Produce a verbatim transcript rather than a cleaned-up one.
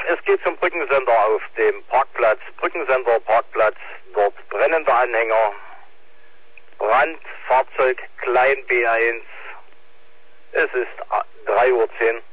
es geht zum Brückensender auf dem Parkplatz, Brückensender Parkplatz, dort brennender Anhänger, Brand, Fahrzeug, Klein B eins. Es ist drei Uhr zehn.